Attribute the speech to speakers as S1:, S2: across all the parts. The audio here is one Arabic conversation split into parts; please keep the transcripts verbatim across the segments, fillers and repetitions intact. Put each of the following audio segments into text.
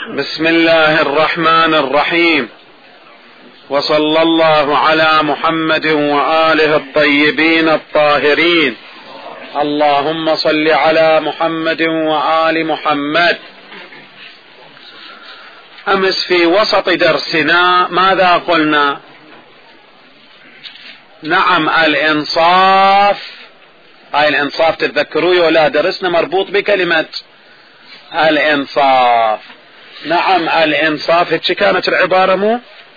S1: بسم الله الرحمن الرحيم، وصلى الله على محمد وآله الطيبين الطاهرين. اللهم صل على محمد وآل محمد. أمس في وسط درسنا ماذا قلنا؟ نعم الإنصاف، هاي الإنصاف تتذكروا ولا درسنا مربوط بكلمة الإنصاف. نعم الإنصاف هيك كانت العبارة مو؟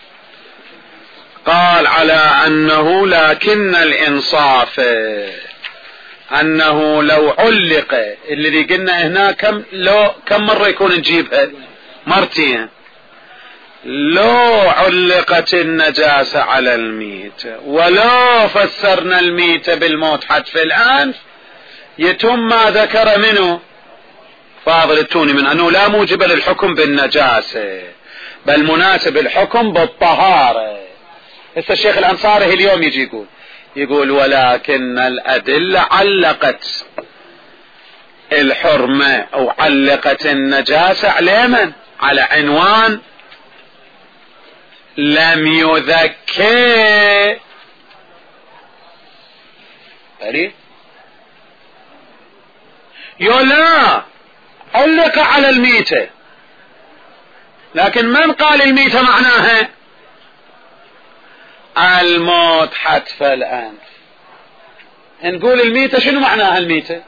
S1: قال على أنه لكن الإنصاف أنه لو علق، اللي قلنا هنا كم لو كم مرة يكون نجيبها؟ مرتين. لو علقت النجاسة على الميت ولو فسرنا الميت بالموت حتف الأنف يتم ما ذكر منه فاضل التوني من أنه لا موجب للحكم بالنجاسة بل مناسب الحكم بالطهارة. هسه الشيخ الأنصاري اليوم يجي يقول يقول ولكن الأدلة علقت الحرمة أو علقت النجاسة على من؟ على عنوان لم يذكر. أري يلا علق على الميتة، لكن من قال الميتة معناها الموت حتف الأنف؟ نقول الميتة شنو معناها؟ الميتة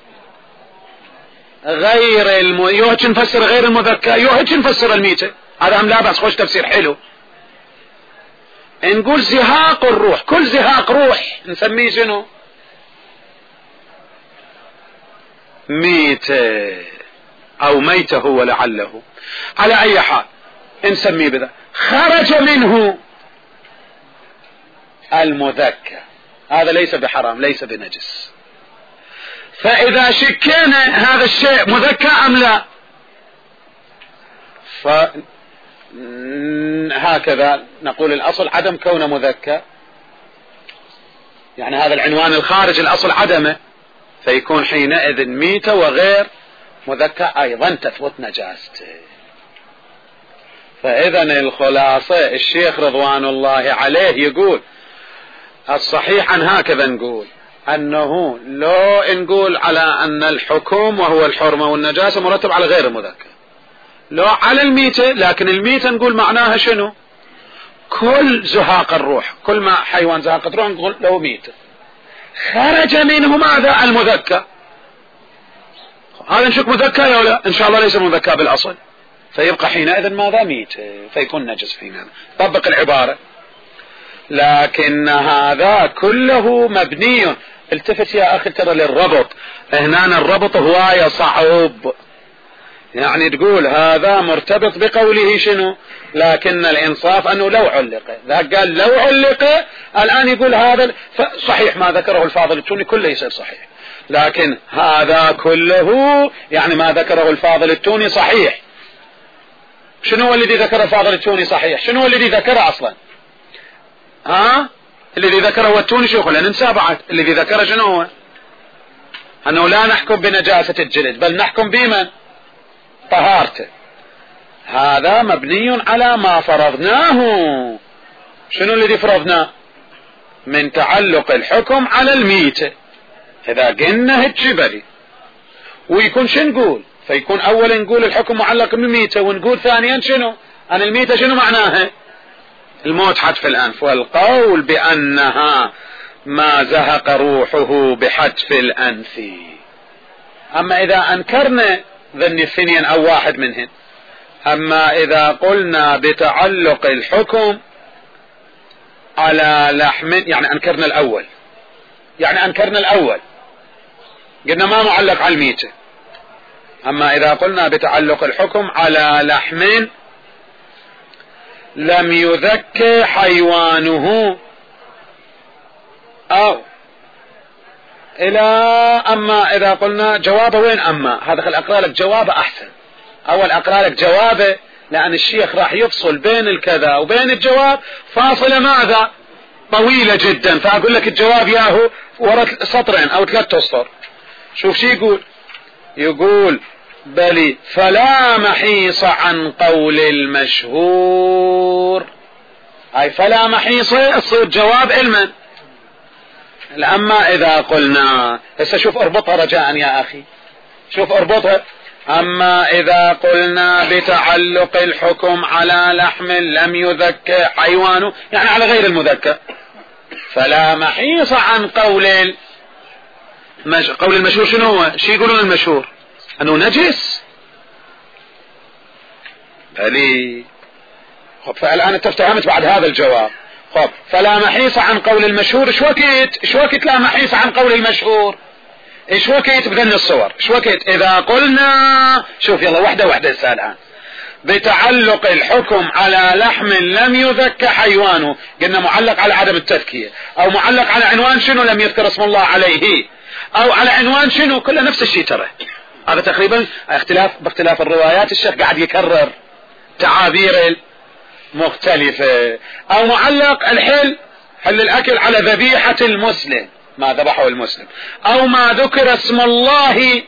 S1: غير الم... يوهج نفسر غير المذكر، يوهج نفسر الميتة، هذا هم لا بأس، خوش تفسير حلو. نقول زهاق الروح، كل زهاق روح نسميه شنو؟ ميتة أو ميتة هو لعله، على أي حال نسميه بذا. خرج منه المذكر، هذا ليس بحرام ليس بنجس. فإذا شكينا هذا الشيء مذكر أم لا، فهكذا نقول الأصل عدم كونه مذكر، يعني هذا العنوان الخارج الأصل عدمه، فيكون حينئذ ميتة وغير مذكر أيضا تثبت نجاسته. فإذا الخلاصة الشيخ رضوان الله عليه يقول الصحيح عن هكذا نقول أنه لو نقول على أن الحكم وهو الحرمة والنجاسة مرتب على غير المذكر، لو على الميتة، لكن الميتة نقول معناها شنو؟ كل زهاق الروح، كل ما حيوان زهاق الروح نقول له ميتة. خرج منه ماذا؟ المذكر. هذا نشك مذكر يا ولا؟ إن شاء الله ليس مذكر بالأصل، فيبقى حينئذ ماذا؟ ميتة، فيكون نجس حينئذ. طبق العبارة. لكن هذا كله مبني، التفت يا أخي ترى للربط هنا، الربط هواية صعب، يعني تقول هذا مرتبط بقوله شنو؟ لكن الإنصاف أنه لو علق، ذاك قال لو علق، الآن يقول هذا صحيح ما ذكره الفاضل التوني كله يصير صحيح، لكن هذا كله يعني ما ذكره الفاضل التوني صحيح. شنو هو الذي ذكره الفاضل التوني صحيح؟ شنو هو الذي ذكره أصلا؟ ها؟ الذي ذكره هو التوني شيخ، لا ننسى بعد الذي ذكره شنو هو؟ أنه لا نحكم بنجاسة الجلد بل نحكم بمن؟ طهارته. هذا مبني على ما فرضناه. شنو الذي فرضناه؟ من تعلق الحكم على الميتة. إذا قلنا هالجبلي ويكون شنو نقول؟ فيكون أولا نقول الحكم معلق بالميتة، ونقول ثانيا شنو؟ أن الميتة شنو معناها؟ الموت حتف الأنف. والقول بأنها ما زهق روحه بحتف الأنف. أما إذا أنكرنا ذن الثنين أو واحد منهن، أما إذا قلنا بتعلق الحكم على لحم، يعني أنكرنا الأول، يعني أنكرنا الأول قلنا ما معلق على الميتة. أما إذا قلنا بتعلق الحكم على لحم لم يذك حيوانه أو إلى، أما إذا قلنا جوابه وين؟ أما هذا خل أقرأ لك جوابه أحسن. أول أقرأ لك جوابه لأن الشيخ راح يفصل بين الكذا وبين الجواب فاصلة ماذا؟ طويلة جدا، فأقول لك الجواب ياهو ورا سطرين أو ثلاثة أسطر. شوف شي يقول، يقول بل فلا محيص عن قول المشهور. هاي فلا محيص تصير جواب علما. أما إذا قلنا هسه شوف اربطها رجاء يا أخي، شوف اربطها. أما إذا قلنا بتعلق الحكم على لحم لم يذكى حيوانه، يعني على غير المذكى، فلا محيص عن قول المش... قول المشهور. شنو هو؟ شي يقولون المشهور أنه نجس. بلي خب، فالآن انت افتهمت بعد هذا الجواب. خب، فلا محيص عن قول المشهور. ايش وقت ايش وقت لا محيص عن قول المشهور؟ ايش وقت بذن الصور؟ ايش وقت اذا قلنا شوف يلا وحده وحده السؤال الآن بتعلق الحكم على لحم لم يذكى حيوانه، قلنا معلق على عدم التذكية، او معلق على عنوان شنو لم يذكر اسم الله عليه، او على عنوان شنو، كله نفس الشيء. ترى هذا تقريبا اختلاف باختلاف الروايات، الشيخ قاعد يكرر تعابير مختلفة. او معلق الحل حل الاكل على ذبيحة المسلم، ما ذبحه المسلم، او ما ذكر اسم الله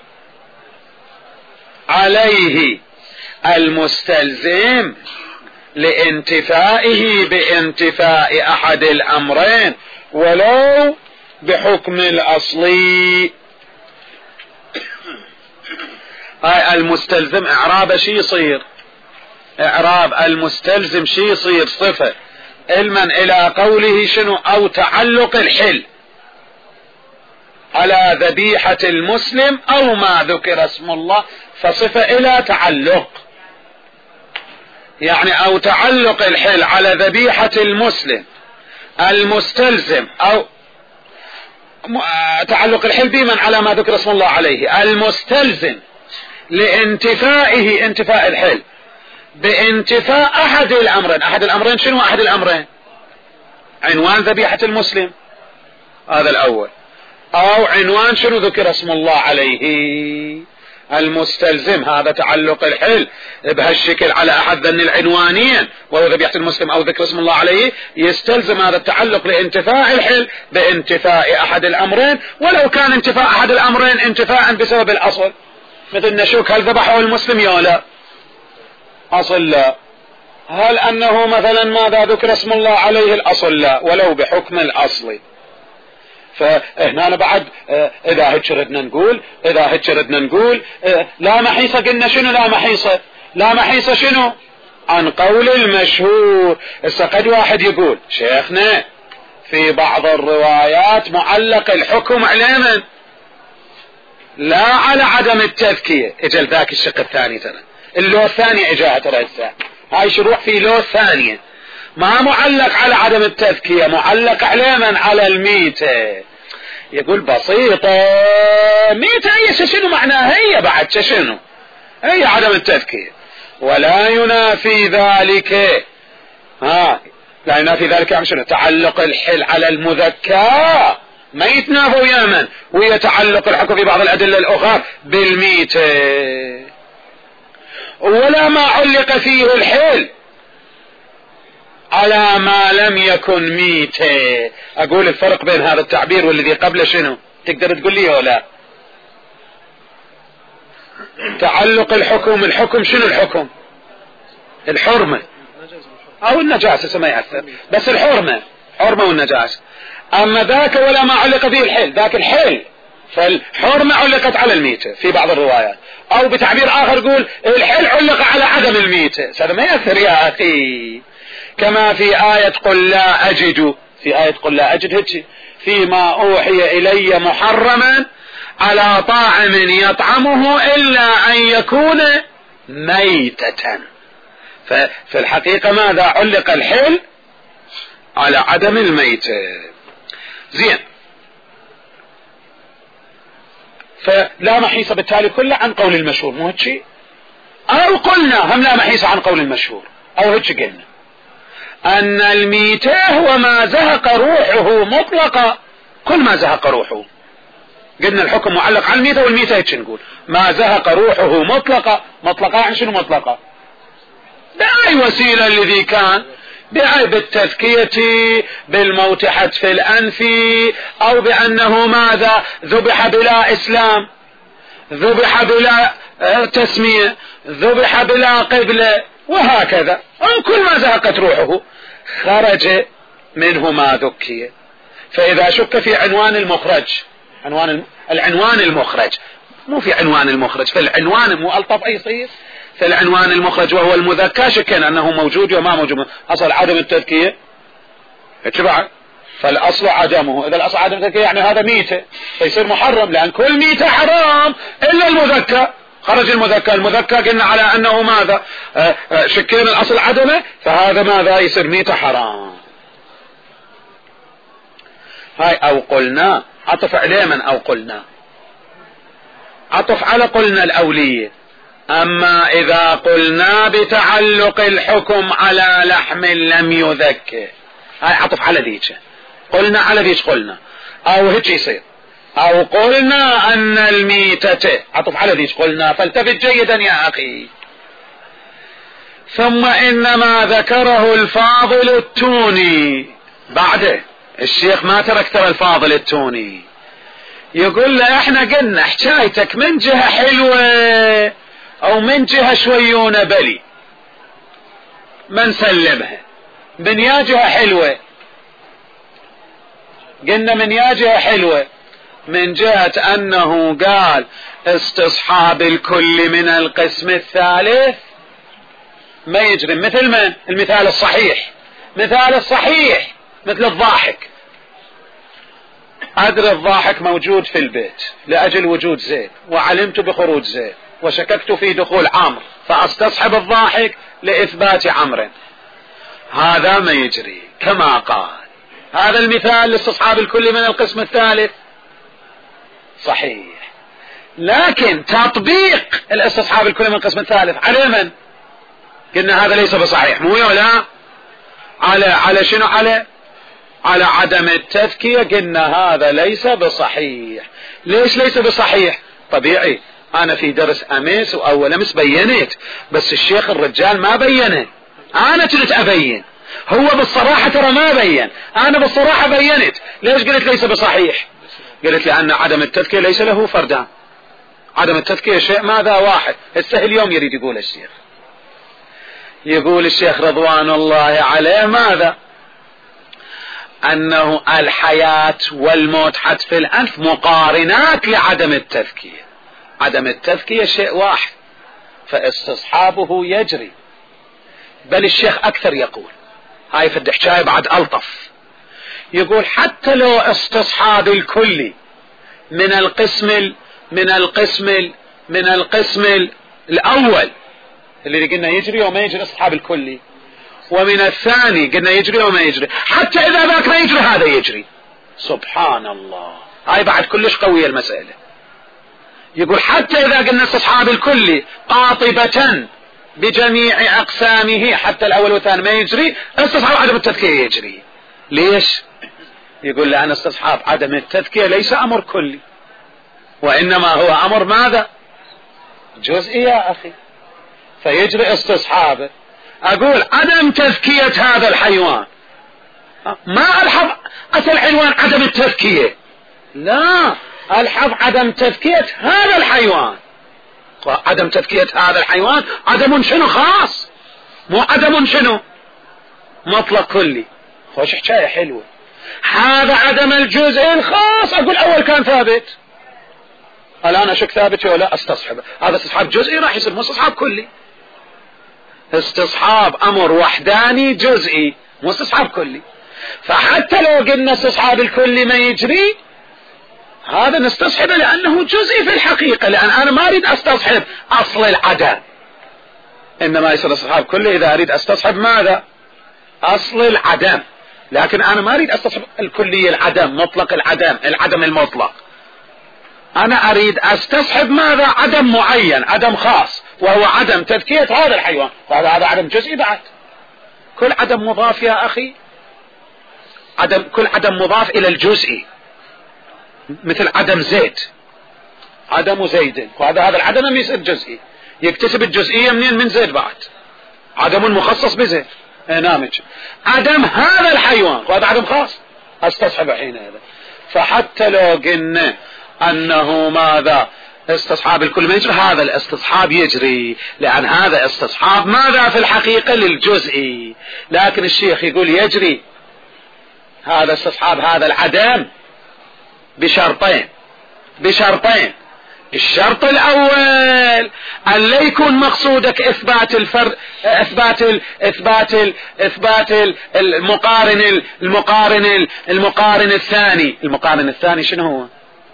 S1: عليه، المستلزم لانتفائه بانتفاء احد الامرين ولو بحكم الاصلي. هاي المستلزم اعراب شي يصير؟ اعراب المستلزم شي يصير؟ صفة علما الى قوله شنو؟ او تعلق الحل على ذبيحة المسلم او ما ذكر اسم الله، فصفة الى تعلق، يعني او تعلق الحل على ذبيحة المسلم المستلزم، او تعلق الحل بمن على ما ذكر اسم الله عليه، المستلزم لانتفائه انتفاء الحل بانتفاء احد الامرين. احد الامرين شنو؟ احد الامرين عنوان ذبيحة المسلم، هذا الاول، او عنوان شنو ذكر اسم الله عليه. المستلزم هذا تعلق الحل بهالشكل على احد ذن العنوانين وهو ذبيحة المسلم او ذكر اسم الله عليه، يستلزم هذا التعلق لانتفاء الحل بانتفاء احد الامرين، ولو كان انتفاء احد الامرين انتفاء بسبب الاصل، مثل نشوك هل ذبحه المسلم يا لا؟ اصل لا. هل انه مثلا ماذا ذكر اسم الله عليه؟ الاصل لا، ولو بحكم الاصل. فهنا أنا بعد اذا هيك ردنا نقول اذا هيك ردنا نقول لا محيصة. قلنا شنو لا محيصة؟ لا محيصة شنو؟ عن قول المشهور. هسه قد واحد يقول شيخنا في بعض الروايات معلق الحكم على من؟ لا على عدم التذكية. اجل ذاك الشق الثاني، ترى اللو الثاني اجاها، ترى هسه هاي شروح في لو ثانية، ما معلق على عدم التذكية، معلق على من؟ على الميتة. يقول بسيطة، ميتة هي شنو معناها؟ هي بعد شنو؟ هي عدم التذكية، ولا ينافي ذلك ها لا ينافي ذلك يعني شنو؟ تعلق الحل على المذكى ما يتنافى ويا من؟ ويتعلق الحكم في بعض الأدلة الأخرى بالميتة. ولا ما علق فيه الحل على ما لم يكن ميتة. أقول الفرق بين هذا التعبير والذي قبله شنو؟ تقدر تقول لي ولا؟ تعلق الحكم، الحكم شنو الحكم؟ الحرمة أو النجاسة ما يأثر، بس الحرمة حرمة والنجاسة. أما ذاك ولا ما علق فيه الحل، ذاك الحل، فالحرمة علقت على الميتة في بعض الروايات، أو بتعبير آخر يقول الحل علق على عدم الميتة. هذا ما يأثر يا أخي. كما في آية قل لا أجد، في آية قل لا أجد هيك فيما أوحي إلي محرما على طاعم يطعمه إلا أن يكون ميتة. ففي الحقيقة ماذا؟ علق الحل على عدم الميتة. زين، فلا محيص بالتالي كله عن قول المشهور، مو هيك؟ أو قلنا هم لا محيص عن قول المشهور، أو هيك قلنا أن الميتة هو ما زهق روحه مطلقا، كل ما زهق روحه. قلنا الحكم معلق على الميتة، والميتة هيك نقول ما زهق روحه مطلقا. مطلقا عن شنو مطلقا؟ بأي وسيلة الذي كان، بأي بالتذكية، بالموت حتف الأنف، أو بأنه ماذا؟ ذبح بلا إسلام، ذبح بلا تسمية، ذبح بلا قبلة، وهكذا كل ما زهقت روحه خرج منه ما ذكي. فإذا شك في عنوان المخرج، عنوان العنوان المخرج مو في عنوان المخرج، فالعنوان مو ألطف أي صير في العنوان المخرج وهو المذكى، شكا أنه موجود وما موجود. أصل عدم التذكية اتبع، فالأصل عدمه. إذا الأصل عدم التذكية يعني هذا ميتة، فيصير محرم، لأن كل ميتة حرام إلا المذكى. خرج المذكى، المذكى قلنا على أنه ماذا؟ شكينا الأصل عدمه، فهذا ماذا؟ يصير ميتة حرام. هاي أو قلنا، عطف عليه من أو قلنا، عطف على قلنا الأولية. أما إذا قلنا بتعلق الحكم على لحم لم يذكر، هاي عطف على ذيك، قلنا على ذيك قلنا، أو هيك يصير أو قلنا أن الميتة، عطف على ذيك قلنا، فالتفت جيدا يا أخي. ثم إنما ذكره الفاضل التوني بعده، الشيخ ما ترك ترى الفاضل التوني، يقول له احنا قلنا حكايتك من جهة حلوة او من جهة شويونة بلي ما نسلمها، من يا جهة حلوة، قلنا من يا جهة حلوة، من جهة انه قال استصحاب الكل من القسم الثالث ما يجري، مثل من المثال الصحيح، مثال الصحيح مثل الضاحك. أدري الضاحك موجود في البيت لأجل وجود زيد، وعلمت بخروج زيد، وشككت في دخول عمرو، فأستصحب الضاحك لإثبات عمرو، هذا ما يجري كما قال. هذا المثال لاستصحاب الكل من القسم الثالث صحيح، لكن تطبيق الاستصحاب الكل من القسم الثالث على من؟ قلنا هذا ليس بصحيح، مو ولا على على شنو؟ على على عدم التذكية. قلنا هذا ليس بصحيح. ليش ليس بصحيح؟ طبيعي، انا في درس امس واول امس بينت، بس الشيخ الرجال ما بينه، انا كنت ابين، هو بالصراحة ترى ما بين، انا بالصراحة بينت. ليش قلت ليس بصحيح؟ قلت لان عدم التذكية ليس له فردان، عدم التذكية شيء ماذا واحد. السهل اليوم يريد يقول الشيخ، يقول الشيخ رضوان الله عليه ماذا؟ أنه الحياة والموت حتف الأنف مقارنات لعدم التذكية. عدم التذكية شيء واحد، فاستصحابه يجري. بل الشيخ أكثر يقول، هاي في الحكاية بعد ألطف، يقول حتى لو استصحاب الكل من القسم من القسم من القسم الأول اللي قلنا يجري وما يجري استصحاب الكلي، ومن الثاني قلنا يجري وما يجري، حتى إذا ذاك ما يجري هذا يجري. سبحان الله، هاي بعد كلش قوية المسألة. يقول حتى إذا قلنا استصحاب الكل قاطبة بجميع أقسامه، حتى الأول والثاني ما يجري، استصحاب عدم التذكية يجري. ليش؟ يقول لأن استصحاب عدم التذكية ليس أمر كلي، وإنما هو أمر ماذا؟ جزئي يا أخي، فيجري استصحابه. أقول عدم تذكية هذا الحيوان، ما ألحظ أتى الحيوان عدم التذكية، لا، ألحظ عدم تذكية هذا الحيوان. عدم تذكية هذا الحيوان عدم شنو خاص، مو عدم شنو مطلق كلي. خوش حكاية حلوة. هذا عدم الجزء الخاص، أقول أول كان ثابت، الآن أشك ثابت ولا استصحب، هذا استصحاب جزئي راح يصير مو استصحاب كلي. استصحاب أمر وحداني جزئي مو استصحاب كلي. فحتى لو قلنا استصحاب الكلي ما يجري، هذا نستصحبه لأنه جزئي في الحقيقة، لأن أنا ما أريد أستصحب أصل العدم، إنما يصير استصحاب كلي إذا أريد أستصحب ماذا؟ أصل العدم. لكن أنا ما أريد أستصحب الكلي العدم، مطلق العدم، العدم المطلق. أنا أريد أستصحب ماذا؟ عدم معين، عدم خاص، وهو عدم تذكية هذا الحيوان. فهذا هذا عدم جزئي بعد. كل عدم مضاف يا أخي، عدم كل عدم مضاف إلى الجزئي، مثل عدم زيد، عدم زيد، وهذا هذا العدم يصير جزئي، يكتسب الجزئية منين؟ من زيد بعد، عدم مخصص بزيد. نامج عدم هذا الحيوان، وهذا عدم خاص، استصحب حين هذا. فحتى لو قلنا أنه ماذا؟ استصحاب الكل ما يجري، هذا الاستصحاب يجري، لأن هذا استصحاب ماذا في الحقيقة للجزئي، لكن الشيخ يقول يجري هذا استصحاب هذا العدم بشرطين بشرطين الشرط الأول أن لا يكون مقصودك إثبات الفرد، إثبات ال إثبات ال إثبات ال المقارن المقارن المقارن الثاني. المقارن الثاني شنو هو؟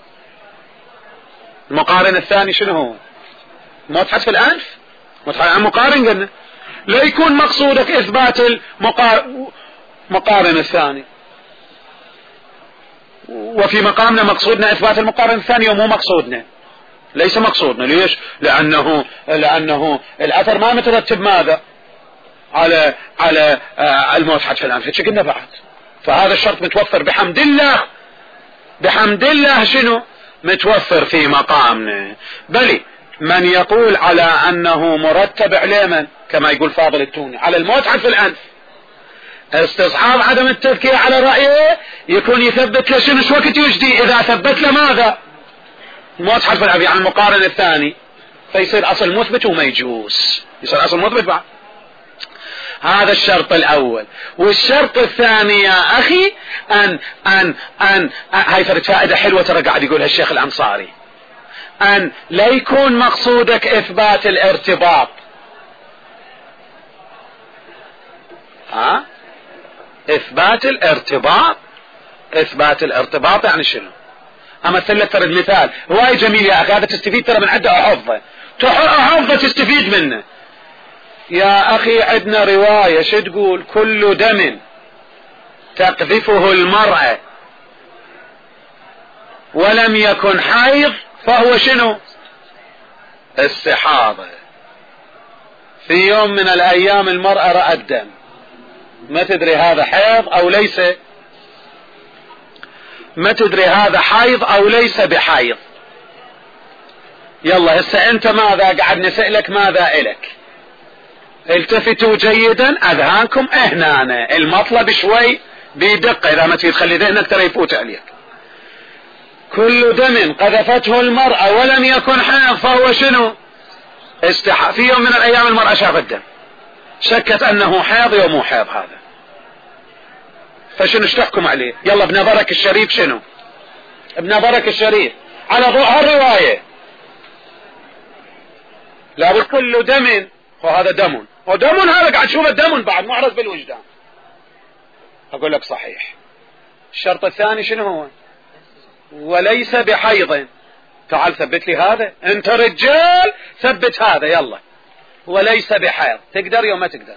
S1: المقارن الثاني شنو هو؟ متحدث في الأنف، متحدث عن مقارن. قلنا لا يكون مقصودك إثبات المقارن الثاني، وفي مقامنا مقصودنا إثبات المقارن الثاني ومو مقصودنا، ليس مقصودنا. ليش؟ لأنه لأنه الأثر ما مترتب ماذا على على الموحد في الأنف، هيك قلنا بعد. فهذا الشرط متوفر بحمد الله، بحمد الله شنو متوفر في مقامنا. بل من يقول على أنه مرتب عليما كما يقول فاضل التوني على الموحد في الأنف، استصحاب عدم التذكير على رأيه يكون يثبت له شنو، شو وقت يجدي إذا ثبت له ماذا الموحد في الأنف، يعني المقارن الثاني، فيصير أصل مثبت وما يجوز، يصير أصل مثبت بعد. هذا الشرط الأول. والشرط الثاني يا أخي أن أن أن هاي فرد فائدة حلوة ترى قاعد يقولها الشيخ الأنصاري، أن لا يكون مقصودك إثبات الارتباط. ها؟ إثبات الارتباط، إثبات الارتباط يعني شنو؟ أمثل لك فرد مثال هواي جميل يا أخي، هذا تستفيد ترى من عنده، أحفظه أحفظه تستفيد منه. يا أخي عندنا رواية شو تقول؟ كل دم تقذفه المرأة ولم يكن حيض فهو شنو؟ استحاضة. في يوم من الأيام المرأة رأت دم، ما تدري هذا حيض أو ليس، ما تدري هذا حيض أو ليس بحيض. يلا هسه أنت ماذا قاعد نسألك ماذا إلك؟ التفتوا جيدا أذهانكم هنا، المطلب شوي بدقة إذا ما تريد تخلي ذهنك ترى يفوت عليك. كل دم قذفته المرأة ولم يكن حيض فهو شنو؟ استحاضة. في يوم من الأيام المرأة شافت دم، شكت أنه حيض يوم مو حيض هذا، فشنو تحكم عليه؟ يلا بنظرك الشريف شنو؟ بنظرك الشريف على ضوء هالرواية لا بكل دم، وهذا دم ودم، هذا قاعد تشوفه دم بعد معرض بالوجدان. أقول لك صحيح. الشرط الثاني شنو هو؟ وليس بحيض. تعال ثبت لي هذا، انت رجال ثبت هذا يلا. وليس بحيض، تقدر يوم ما تقدر؟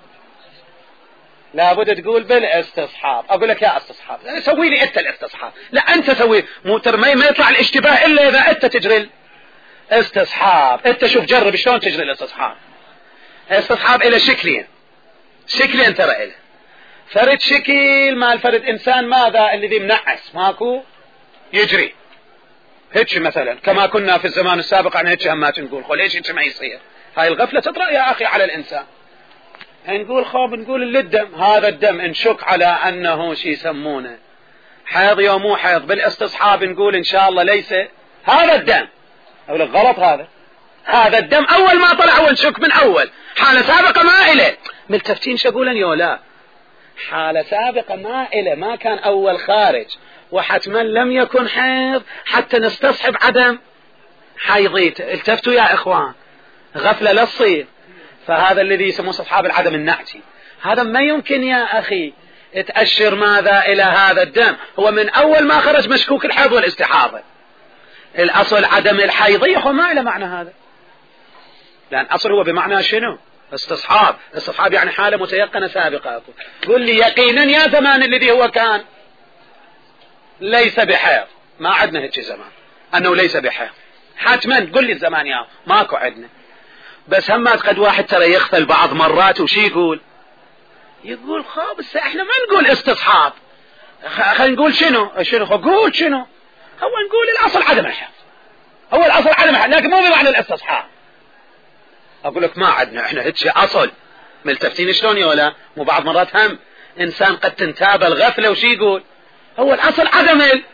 S1: لابد تقول بالاستصحاب. اقول لك يا استصحاب سوي لي انت الاستصحاب، لا انت سوي، مو ما يطلع الاشتباه الا اذا انت تجري الاستصحاب. انت شوف جرب شلون تجري الاستصحاب. الاستصحاب الى شكلين، شكلين ترى الى فرد شكل مال فرد انسان ماذا الذي منعس ماكو يجري هيك مثلا، كما كنا في الزمان السابق عن هيك همات نقول خو ليش هيك ما يصير؟ هاي الغفلة تطرأ يا أخي على الإنسان. نقول خوب نقول اللي الدم، هذا الدم نشك على أنه شي يسمونه حيض يوم مو حيض، بالاستصحاب نقول إن شاء الله ليس هذا الدم. أقول لك غلط، هذا هذا الدم أول ما طلع ونشك من أول حالة سابقة ما إله ملتفتين شقولا يولا، حالة سابقة ما إله، ما كان أول خارج وحتما لم يكن حيض حتى نستصحب عدم حيضيت. التفتوا يا إخوان، غفلة لا تصير. فهذا الذي يسموه استصحاب العدم النعتي، هذا ما يمكن يا أخي تأشر ماذا إلى هذا الدم، هو من أول ما خرج مشكوك الحيض والاستحاضة. الأصل عدم الحيضية هو ما إلى معنى هذا، لأن أصل هو بمعنى شنو؟ استصحاب. استصحاب يعني حالة متيقنة سابقة. قل لي يقينا يا زمان الذي هو كان ليس بحيض، ما عدنا هيك زمان أنه ليس بحيض حتما، قل لي الزمان يا ماكو عدنا. بس همات قد واحد ترى يغفل بعض مرات وشي يقول يقول خابس احنا ما نقول استصحاب، خلينا نقول شنو شنو قول شنو هو نقول الأصل عدم الحيض، هو الأصل عدم الحيض لكن مو بمعنى الاستصحاب. أقول لك ما عدنا احنا هيك أصل، ملتفتين شلون يولا؟ مو بعض مرات هم إنسان قد تنتاب الغفلة وشي يقول هو الأصل عدم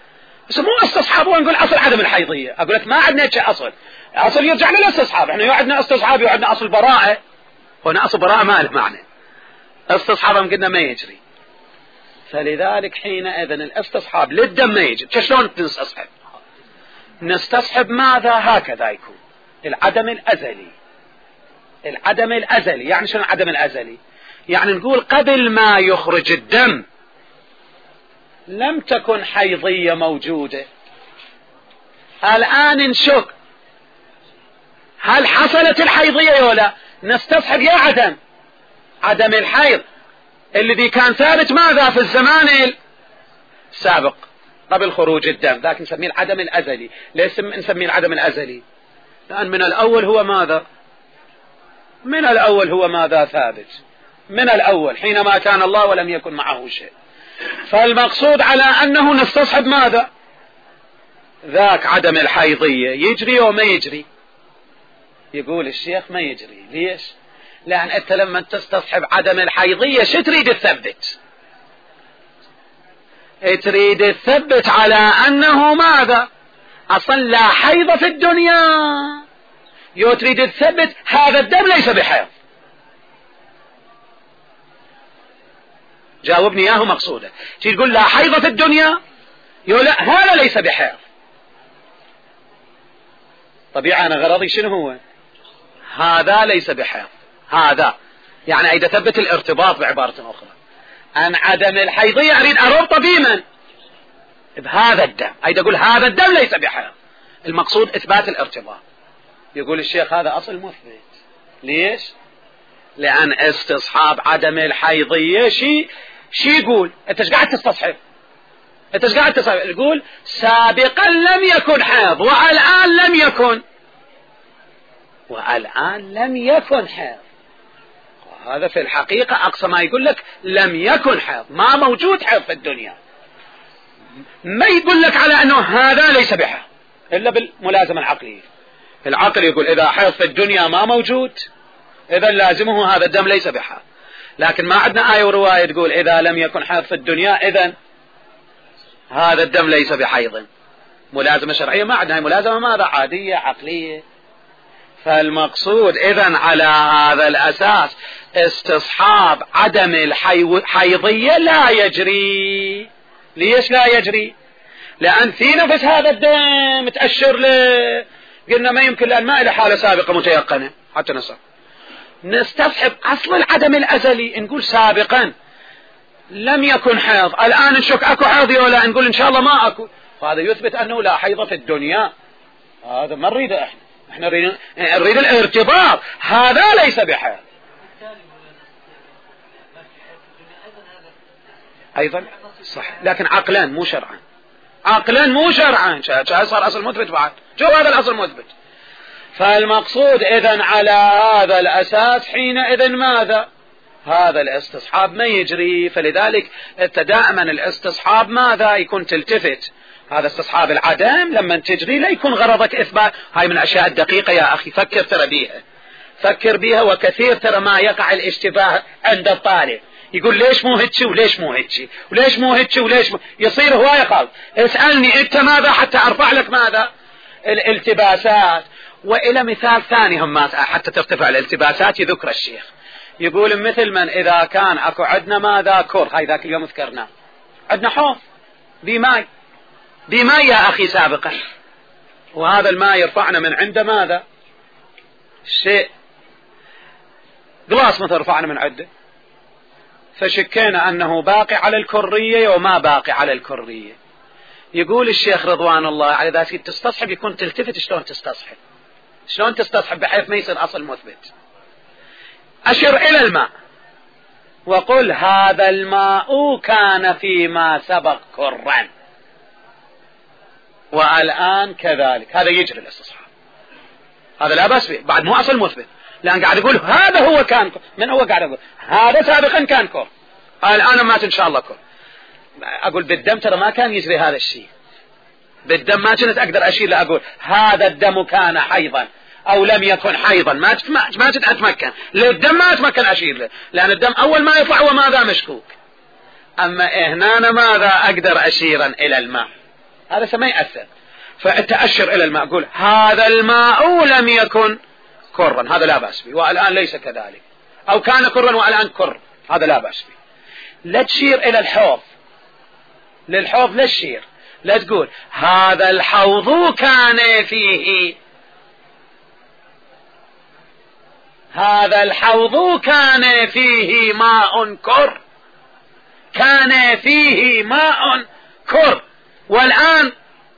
S1: بس مو استصحاب ونقول اصل عدم الحيضية. اقول لك ما عندنا شيء اصل، اصل يرجع للاستصحاب. احنا يعدنا استصحاب يعدنا اصل براءة، هنا اصل براءة ما له معنى، استصحاب قلنا ما يجري. فلذلك حينئذ الاستصحاب للدم ما يجري. شلون نستصحب؟ نستصحب ماذا؟ هكذا يكون العدم الازلي. العدم الازلي يعني شنو العدم الازلي؟ يعني نقول قبل ما يخرج الدم لم تكن حيضية موجودة، الآن نشك هل حصلت الحيضية ولا؟ نستصحب يا عدم عدم الحيض الذي كان ثابت ماذا في الزمان السابق قبل خروج الدم، ذاك نسميه العدم الأزلي. ليش نسميه العدم الأزلي؟ لأن من الأول هو ماذا؟ من الأول هو ماذا ثابت من الأول حينما كان الله ولم يكن معه شيء. فالمقصود على أنه نستصحب ماذا؟ ذاك عدم الحيضية يجري وما يجري. يقول الشيخ ما يجري. ليش؟ لأن أنت لما تستصحب عدم الحيضية شو تريد تثبت؟ تريد تثبت على أنه ماذا؟ أصلا لا حيض في الدنيا. يو تريد تثبت هذا الدم ليس بحيض. جاوبني اياه مقصوده. تقول لا حيض في الدنيا، يو لا هذا ليس بحيض. طبيعي انا غرضي شنو هو؟ هذا ليس بحيض. هذا يعني اريد اثبت الارتباط بعبارة اخرى. ان عدم الحيضية اريد اربط بمن؟ بهذا الدم. اريد اقول هذا الدم ليس بحيض. المقصود اثبات الارتباط. يقول الشيخ هذا اصل مثبت. ليش؟ لان استصحاب عدم الحيضية شي شي يقول انت ايش قاعد تستصحب؟ انت ايش قاعد تستصحب؟ يقول سابقا لم يكن حيض والان لم يكن والان لم يكن حيض. وهذا في الحقيقة اقصى ما يقول لك لم يكن حيض، ما موجود حيض في الدنيا. ما يقول لك على انه هذا ليس بحيض الا بالملازمة العقلية. العقل يقول اذا حيض في الدنيا ما موجود اذا لازمه هذا الدم ليس بحيض. لكن ما عندنا آية ورواية تقول إذا لم يكن حيض في الدنيا إذن هذا الدم ليس بحيض. ملازمة شرعية ما عندنا، ملازمة ماذا؟ عادية عقلية. فالمقصود إذن على هذا الأساس استصحاب عدم الحيضية لا يجري. ليش لا يجري؟ لأن في نفس هذا الدم تأشر له. قلنا ما يمكن لأن ما إلى حالة سابقة متيقنة حتى نصر. نستصحب أصل العدم الأزلي، نقول سابقا لم يكن حيض، الآن نشك أكو حيض ولا نقول إن شاء الله ما أكو. هذا يثبت أنه لا حيض في الدنيا. هذا ما نريده إحنا. إحنا نريد, نريد الارتباط. هذا ليس بحيض. أيضا صح، لكن عقلا مو شرعا. عقلا مو شرعا. صار أصل مثبت بعد. شو هذا الأصل مثبت؟ فالمقصود إذن على هذا الأساس حينئذ ماذا؟ هذا الاستصحاب ما يجري. فلذلك دائما الاستصحاب ماذا؟ يكون تلتفت. هذا استصحاب العدم لما تجري لا يكون غرضك إثبات. هاي من الأشياء الدقيقة يا أخي، فكر ترى بيها، فكر بيها. وكثير ترى ما يقع الاشتباه عند الطالب، يقول ليش مو هيك وليش مو هيك وليش مو هيك وليش مو، يصير هواية خالص. اسألني أنت ماذا حتى أرفع لك ماذا؟ الالتباسات. وإلى مثال ثاني هم حتى ترتفع الالتباسات يذكر الشيخ، يقول مثل من إذا كان أكو عندنا ماذا كر، هاي ذاك اليوم ذكرنا عندنا حوض بماء بماء يا أخي سابقا، وهذا الماء يرفعنا من عنده ماذا؟ شيء قلاص مثل رفعنا من عنده، فشكينا أنه باقي على الكرية وما باقي على الكرية. يقول الشيخ رضوان الله على ذا تستصحب يكون تلتفت. شلون تستصحب؟ شلون تستصحب بحيث ما يصير أصل مثبت؟ أشر إلى الماء وقل هذا الماء كان فيما سبق كرا والآن كذلك. هذا يجري الاستصحاب، هذا لا بأس به، بعد مو أصل مثبت، لأن قاعد يقول هذا هو كان كر. من هو قاعد يقول هذا سابقا كان كر، الآن مات إن شاء الله كر. أقول بالدم ترى ما كان يجري هذا الشيء، بالدم ما كنت أقدر أشير لأقول هذا الدم كان حيضا أو لم يكن حيضا، ما ما ما أتمكن للدم، ما أتمكن أشير له، لأن الدم أول ما يطلع وماذا مشكوك. أما هنا ماذا أقدر أشيرا إلى الماء، هذا ما يأثر. فتأشر إلى الماء، قول هذا الماء لم يكن كرا، هذا لا بأس به، والآن ليس كذلك، أو كان كرا والآن كر، هذا لا بأس به. لا تشير إلى الحوض، للحوض لا تشير، لا تقول هذا الحوض كان فيه، هذا الحوض كان فيه ماء كر، كان فيه ماء كر والآن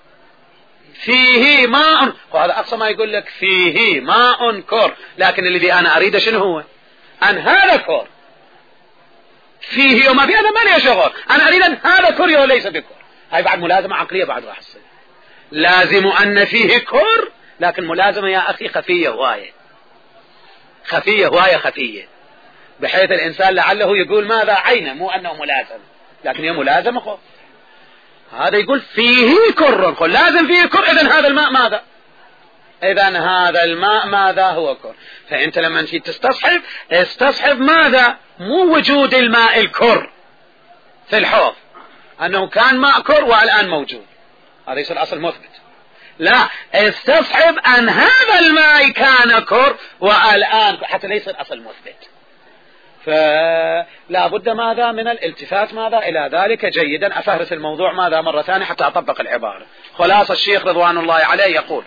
S1: فيه ماء، وهذا أقصى ما يقول لك فيه ماء كر، لكن الذي أنا أريده شنو هو؟ أن هذا كر فيه وما فيه، هذا ما لي شغل، أنا أريد أن هذا كر وليس بكر. هاي بعد ملازمة عقلية بعد راح تصير، لازم أن فيه كر، لكن ملازمة يا أخي خفية هواية، خفية هواية خفية، بحيث الإنسان لعله يقول ماذا عينه، مو أنه ملازم، لكن هي ملازمة خو. هذا يقول فيه كر، خو لازم فيه كر، إذن هذا الماء ماذا؟ إذن هذا الماء ماذا هو كر. فأنت لما تجي تستصحب، استصحب ماذا؟ مو وجود الماء الكر في الحوض، أنه كان ماء كر والآن موجود، هذا يصير أصل مثبت. لا، استصحب أن هذا الماء كان كر والآن، حتى لا يصير أصل مثبت. فلا بد ماذا من الالتفات ماذا إلى ذلك جيدا. أفهرس الموضوع ماذا مرة ثانية حتى أطبق العبارة. خلاص الشيخ رضوان الله عليه يقول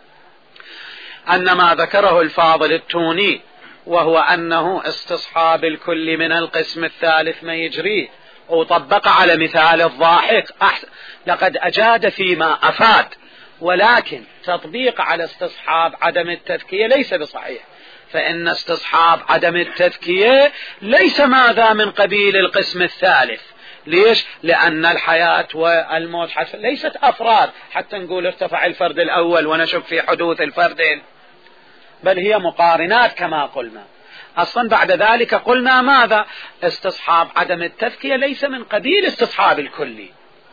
S1: أن ما ذكره الفاضل التوني، وهو أنه استصحاب الكل من القسم الثالث ما يجريه، وطبق على مثال الضاحك أحسن، لقد أجاد فيما أفاد، ولكن تطبيق على استصحاب عدم التذكية ليس بصحيح، فإن استصحاب عدم التذكية ليس ماذا من قبيل القسم الثالث. ليش؟ لأن الحياة والموت ليست أفراد حتى نقول ارتفع الفرد الأول ونشك في حدوث الفردين، بل هي مقارنات كما قلنا. أصلا بعد ذلك قلنا ماذا؟ استصحاب عدم التذكية ليس من قبيل استصحاب الكلي،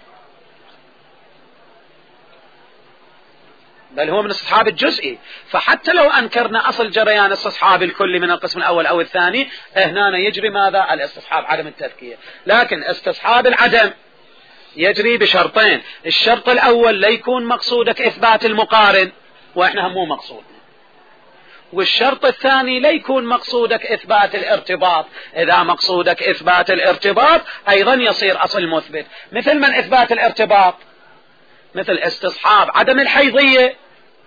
S1: بل هو من استصحاب الجزئي. فحتى لو أنكرنا أصل جريان استصحاب الكل من القسم الأول أو الثاني، هنا يجري ماذا؟ الاستصحاب عدم التذكية. لكن استصحاب العدم يجري بشرطين، الشرط الأول ليكون مقصودك إثبات المقارن، وإحنا هم مو مقصودنا، والشرط الثاني ليكون مقصودك إثبات الارتباط. إذا مقصودك إثبات الارتباط أيضا يصير أصل مثبت. مثل من إثبات الارتباط؟ مثل استصحاب عدم الحيضية،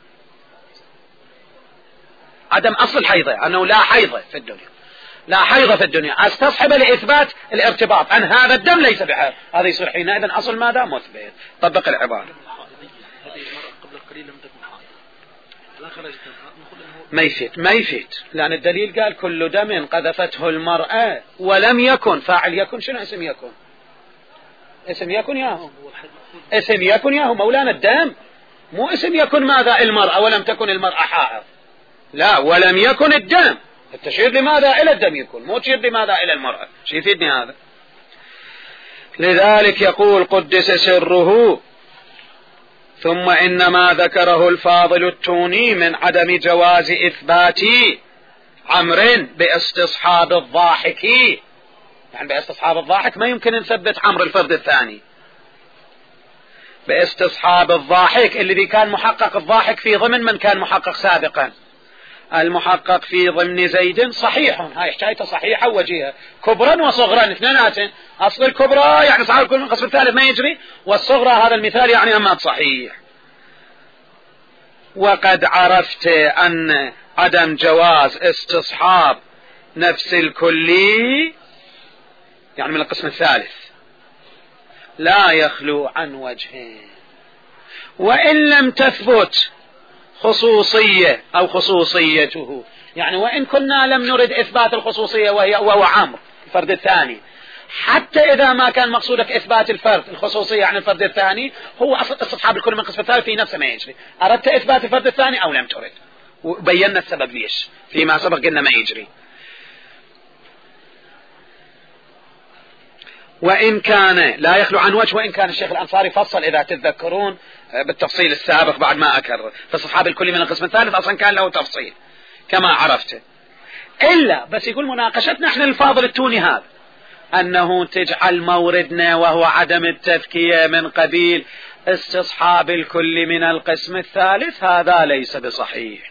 S1: عدم أصل الحيضة، أنه لا حيضة في الدنيا، لا حيضة في الدنيا، استصحب لإثبات الارتباط أن هذا الدم ليس بحيض، هذا يصير حينئذ أصل ماذا؟ مثبت. طبق العبارة. ما يفيد، ما يفيد، لأن الدليل قال كل دم قذفته المرأة ولم يكن فاعل يكن. شنو اسم يكن؟ اسم يكن ياهو، اسم يكن ياهو مولانا الدم، مو اسم يكن ماذا؟ المرأة ولم تكن المرأة حائض، لا، ولم يكن الدم، التشير لماذا؟ إلى الدم يكون، مو تشير لماذا؟ إلى المرأة. شو يفيدني هذا؟ لذلك يقول قدس سره: ثم إن ما ذكره الفاضل التوني من عدم جواز إثبات عمر باستصحاب الضاحك، يعني باستصحاب الضاحك ما يمكن نثبت عمر الفرد الثاني، باستصحاب الضاحك الذي كان محقق الضاحك في ضمن من كان محقق سابقا، المحقق في ضمن زيد صحيح، هاي حكايته صحيحة وجيهة، كبرا وصغرا اثنيناتن، أصل الكبرى يعني صحيح الكل من القسم الثالث ما يجري، والصغرى هذا المثال يعني أما صحيح. وقد عرفت أن عدم جواز استصحاب نفس الكلي يعني من القسم الثالث لا يخلو عن وجهين، وإن لم تثبت خصوصية أو خصوصيته، يعني وإن كنا لم نرد إثبات الخصوصية وهي وهو عمرو الفرد الثاني، حتى إذا ما كان مقصودك إثبات الفرد الخصوصية عن الفرد الثاني، هو أصل استصحاب الكل من القسم الثالث في نفسه ما يجري، أردت إثبات الفرد الثاني أو لم ترد، وبينا السبب ليش فيما سبق قلنا ما يجري. وإن كان لا يخلو عن وجه، وإن كان الشيخ الأنصاري فصل إذا تتذكرون بالتفصيل السابق بعد ما أكرر، فاستصحاب الكل من القسم الثالث أصلا كان له تفصيل كما عرفت، إلا بس يقول مناقشتنا احنا الفاضل التوني هذا أنه تجعل موردنا وهو عدم التذكية من قبيل استصحاب الكل من القسم الثالث هذا ليس بصحيح،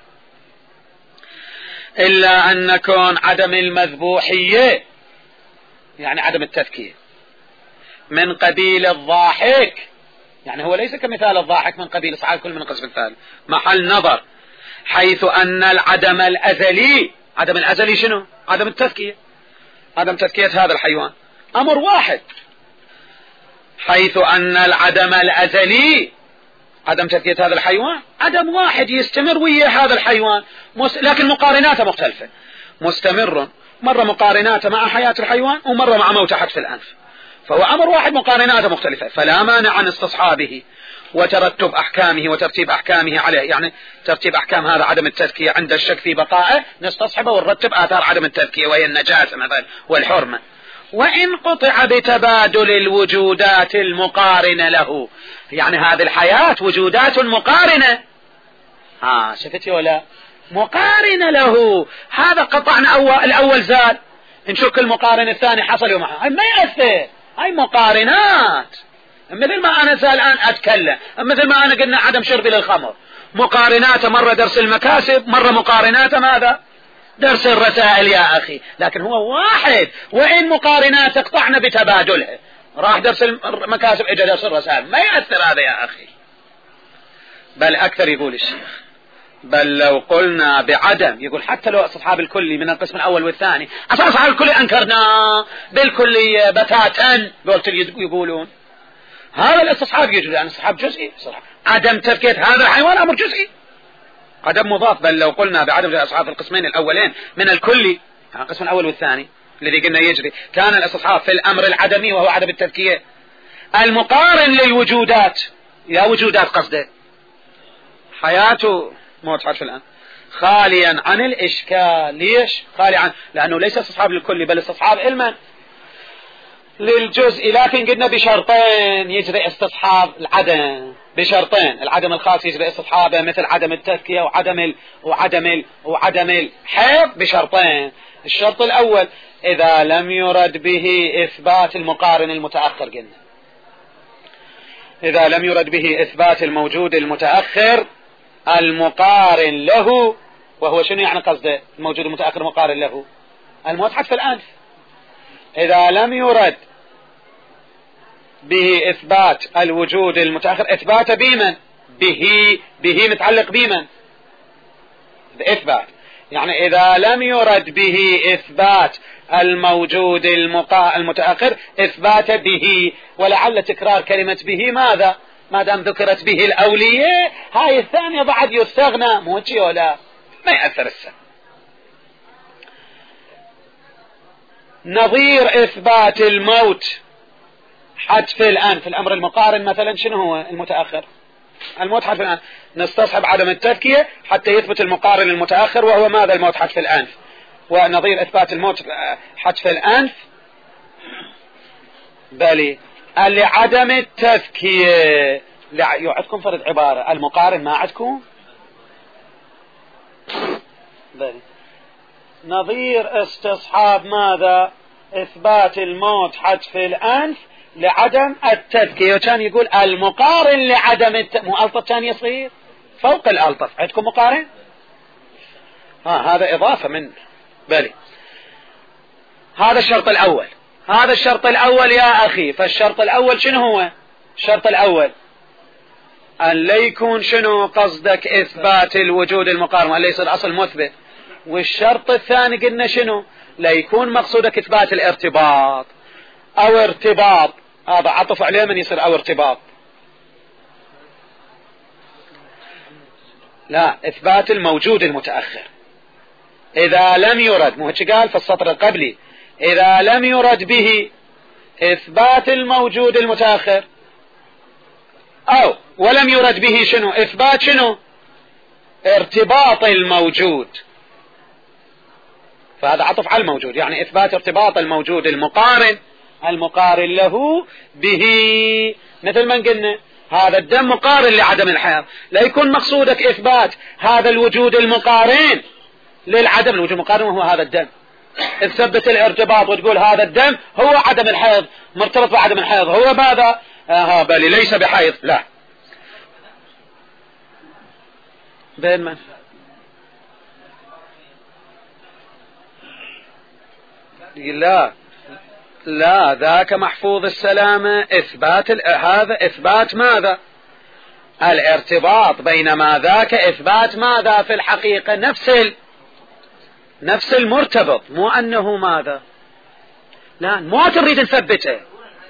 S1: إلا أن كون عدم المذبوحية يعني عدم التذكير من قبيل الضاحك، يعني هو ليس كمثال الضاحك من قبيل استصحاب الكل من القسم الثالث، محل نظر، حيث أن العدم الأزلي، عدم الأزلي شنو؟ عدم التذكية، عدم تذكية هذا الحيوان أمر واحد، حيث أن العدم الأزلي عدم تذكية هذا الحيوان عدم واحد يستمر ويا هذا الحيوان، لكن مقارناته مختلفة، مستمر مرة مقارناته مع حياة الحيوان ومرة مع موته حتف الأنف، فهو أمر واحد مقارناته مختلفة، فلا مانع عن استصحابه وترتب أحكامه وترتيب أحكامه عليه، يعني ترتيب أحكام هذا عدم التذكية عند الشك في بقائه نستصحبه ونرتب آثار عدم التذكية وهي النجاسة مثلا والحرمة، وإن قطع بتبادل الوجودات المقارنة له، يعني هذه الحياة وجودات مقارنة، ها شفتي ولا مقارنة له، هذا قطعنا أول الأول زال نشك المقارن الثاني حصل ومعه، ما يأثر، هاي مقارنات، مثل ما أنا الآن أتكلم، مثل ما أنا قلنا عدم شربي للخمر، مقارنات مرة درس المكاسب مرة مقارنات ماذا درس الرسائل يا أخي، لكن هو واحد، وإن مقارنات تقطعنا بتبادلها، راح درس المكاسب إجا درس الرسائل، ما يأثر هذا يا أخي، بل أكثر يقول الشيخ، بل لو قلنا بعدم، يقول حتى لو استصحاب الكلي من القسم الأول والثاني، أصلا أصحاب الكلي أنكرنا بالكلية بتاتا، قلت يقولون هذا الاستصحاب يجوز، يعني استصحاب جزئي صراحة. عدم تذكية هذا الحيوان أمر جزئي، عدم مضاف، بل لو قلنا بعدم أصحاب القسمين الأولين من الكلي، القسم الأول والثاني الذي قلنا يجري، كان الاستصحاب في الأمر العدمي وهو عدم التذكية المقارن للوجودات، يا وجودات قصده حياته موت حرف الآن خاليا عن الإشكال، ليش خالي عن؟ لأنه ليس استصحاب للكل بل استصحاب علما للجزء، لكن قلنا بشرطين يجري استصحاب العدم، بشرطين، العدم الخاص يجري استصحابه مثل عدم التذكية وعدم ال وعدم ال وعدم الحيض بشرطين، الشرط الأول إذا لم يرد به إثبات المقارن المتأخر، قلنا إذا لم يرد به إثبات الموجود المتأخر المقارن له، وهو شنو يعني قصده الموجود المتأخر مقارن له؟ الموت حتف الأنف، إذا لم يرد به إثبات الوجود المتأخر، إثبات بمن؟ به به متعلق بمن؟ بإثبات، يعني إذا لم يرد به إثبات الموجود المقا... المتأخر إثبات به، ولعل تكرار كلمة به ماذا؟ ما دام ذكرت به الأولية، هاي الثانية بعد يستغنى، مو شيء ولا ما يأثر السن. نظير إثبات الموت حتف الآن في الأمر المقارن مثلا شنو هو المتأخر؟ الموت حتف الآن، نستصحب عدم التذكية حتى يثبت المقارن المتأخر وهو ماذا؟ الموت حتف الأنف، ونظير إثبات الموت حتف الأنف بلي لعدم التذكية، يعدكم فرد عبارة المقارن ما عدكم بلي نظير استصحاب ماذا؟ إثبات الموت حتف الأنف لعدم التذكية، وكان يقول المقارن لعدم الت... مو ألطف كان يصير فوق الألطف، عندكم مقارن؟ ها هذا إضافة من بلي، هذا الشرط الأول، هذا الشرط الأول يا أخي، فالشرط الأول شنو هو؟ الشرط الأول أن لا يكون شنو قصدك إثبات الوجود المقارن وأن ليس الأصل مثبت، والشرط الثاني قلنا شنو؟ لا يكون مقصودك إثبات الارتباط أو ارتباط، هذا عطف عليه من يصير أو ارتباط، لا إثبات الموجود المتأخر، إذا لم يرد، مو هيك قال في السطر القبلي، إذا لم يرد به إثبات الموجود المتأخر، أو ولم يرد به شنو؟ إثبات شنو؟ ارتباط الموجود، فهذا عطف على الموجود، يعني إثبات ارتباط الموجود المقارن المقارن له به، مثل ما قلنا هذا الدم مقارن لعدم الحياة، لا يكون مقصودك إثبات هذا الوجود المقارن للعدم، الوجود المقارن وهو هذا الدم، تثبت الارتباط وتقول هذا الدم هو عدم الحيض، مرتبط بعدم الحيض، هو ماذا؟ آه بل ليس بحيض، لا بين من؟ لا لا، ذاك محفوظ السلامة، إثبات هذا إثبات ماذا؟ الارتباط، بينما ذاك إثبات ماذا في الحقيقة؟ نفس ال... نفس المرتبط، مو أنه ماذا؟ لا، مو تريد نثبته،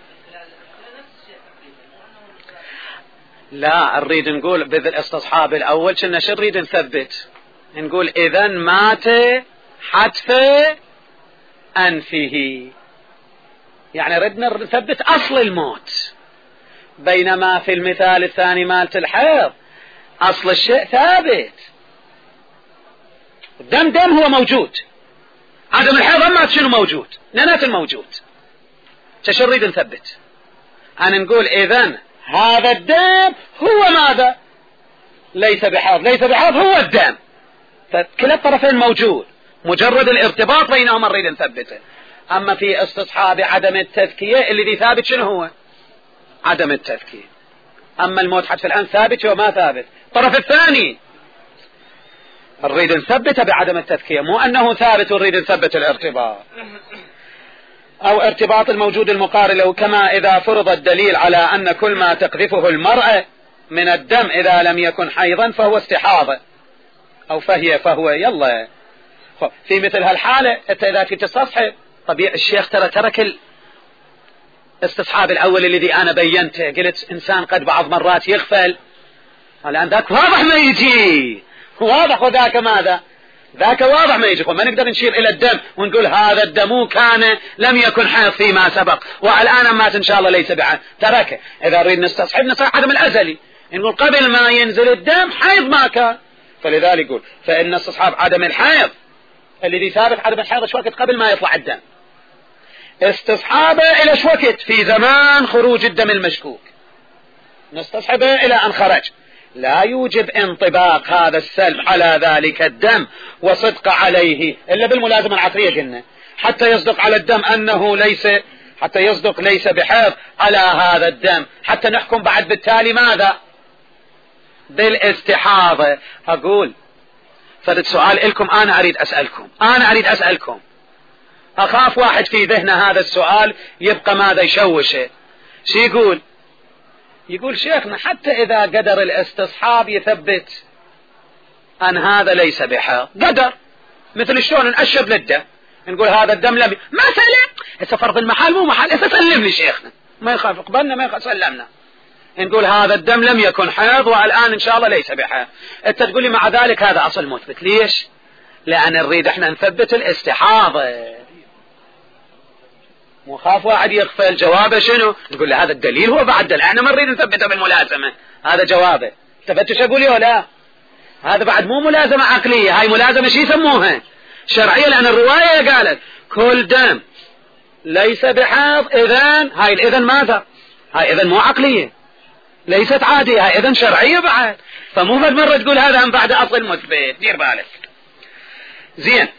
S1: لا نريد نقول بالاستصحاب الأول كنا شو نريد نثبت؟ نقول إذا مات حتف أنفه، يعني ردنا نثبت أصل الموت، بينما في المثال الثاني مالت الحيض أصل الشيء ثابت، الدم دم هو موجود، عدم الحيض ما شنو موجود؟ ننات الموجود، شو نريد نثبت؟ أنا نقول إذن هذا الدم هو ماذا؟ ليس بحيض، ليس بحيض هو الدم، فكلا الطرفين موجود، مجرد الارتباط بينهما نريد نثبته. أما في استصحاب عدم التذكية الذي ثابت شنو هو؟ عدم التذكية. أما الموت حتف الآن ثابت وما ثابت. الطرف الثاني نريد نثبته بعدم التذكية، مو أنه ثابت ونريد نثبت الارتباط أو ارتباط الموجود المقارن له، كما إذا فرض الدليل على أن كل ما تقذفه المرأة من الدم إذا لم يكن حيضا فهو استحاضة أو فهي فهو يلا. في مثل هالحالة أنت إذا كنت تستصحب، طبيعي الشيخ ترى ترك الاستصحاب الأول الذي أنا بينته، قلت إنسان قد بعض مرات يغفل، الآن ذاك واضح ما يجي، واضح، وذاك ماذا؟ ذاك واضح ما يجي، ما نقدر نشير إلى الدم ونقول هذا الدم كان لم يكن حيض فيما سبق والآن مات إن شاء الله ليس بعد، تركه. إذا نريد نستصحب نصح عدم الأزلي، نقول قبل ما ينزل الدم حيض ما كان، فلذلك يقول فإن استصحاب عدم الحيض الذي ثابت عدم الحيض ايش وقت؟ قبل ما يطلع الدم. استصحابه إلى ايش وقت؟ في زمان خروج الدم المشكوك، نستصحبه إلى أن خرج. لا يوجب انطباق هذا السلب على ذلك الدم وصدق عليه إلا بالملازمة العقلية، قلنا حتى يصدق على الدم أنه ليس، حتى يصدق ليس بحيض على هذا الدم، حتى نحكم بعد بالتالي ماذا؟ بالاستحاضة. أقول فرد سؤال لكم، أنا أريد أسألكم، أنا أريد أسألكم، أخاف واحد في ذهنه هذا السؤال يبقى ماذا يشوشه. شو يقول؟ يقول شيخنا حتى إذا قدر الاستصحاب يثبت أن هذا ليس بحيض، قدر، مثل شلون نأشر للدم نقول هذا الدم لم ما سلم، هسه فرض المحال مو محال، هسه سلم لي شيخنا ما يخاف قبلنا ما يخاف سلمنا، نقول هذا الدم لم يكن حيض والآن إن شاء الله ليس بحيض، أنت تقول لي مع ذلك هذا أصل مثبت. ليش؟ لأن نريد احنا نثبت الاستحاضة، مخاف واحد يغفل. جوابه شنو؟ نقول له هذا الدليل هو بعد دليل، احنا ما نريد نثبته بالملازمة، هذا جوابه. ثبتوا اقول له لا، هذا بعد مو ملازمة عقلية، هاي ملازمة شي يسموها شرعية، لأن الرواية قالت كل دم ليس بحيض إذن، هاي الإذن ماذا؟ هاي إذن مو عقلية، ليست عادية، هاي إذن شرعية بعد، فمو فد مرة تقول هذا من بعد أصل مثبت، دير بالك. زين،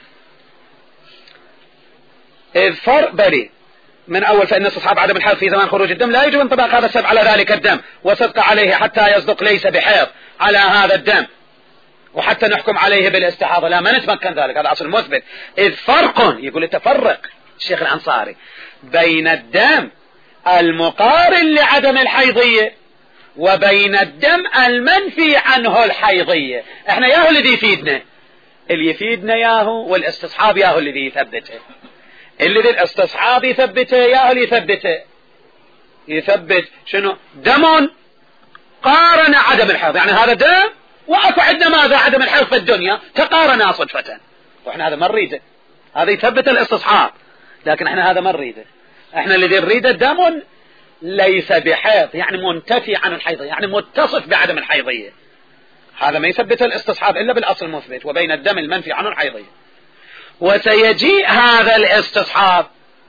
S1: إذ فرق بري من أول فإن استصحاب عدم الحيض في زمان خروج الدم لا يجب انطباق هذا السبب على ذلك الدم وصدق عليه حتى يصدق ليس بحيض على هذا الدم وحتى نحكم عليه بالاستحاضة، لا ما نتمكن ذلك، هذا أصل مثبت. إذ فرق، يقول التفرق الشيخ الأنصاري بين الدم المقارن لعدم الحيضية وبين الدم المنفي عنه الحيضية. احنا ياهو الذي يفيدنا، اللي يفيدنا ياهو والاستصحاب ياهو الذي يثبته، الذي الاستصحاب يثبته ياهو اللي يثبته، يثبت شنو؟ دم قارن عدم الحيض، يعني هذا دم واكو عندنا ماذا؟ عدم الحيض في الدنيا تقارنا صدفة، واحنا هذا ما نريده، هذا يثبت الاستصحاب، لكن احنا هذا ما نريده، احنا الذي نريده دم ليس بحيض، يعني منتفي عن الحيضية، يعني متصف بعدم الحيضية، هذا ما يثبت الاستصحاب إلا بالأصل المثبت وبين الدم المنفي عنه الحيضية. وسيجيء هذا الاستصحاب